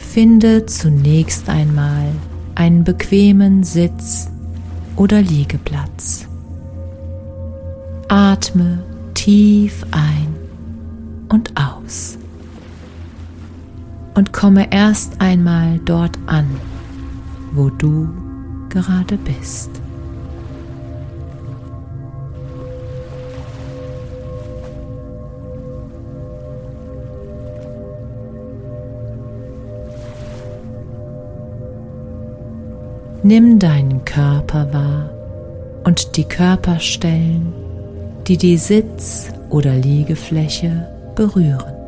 Finde zunächst einmal einen bequemen Sitz- oder Liegeplatz. Atme tief ein und aus und komme erst einmal dort an, wo du gerade bist. Nimm deinen Körper wahr und die Körperstellen, die die Sitz- oder Liegefläche berühren.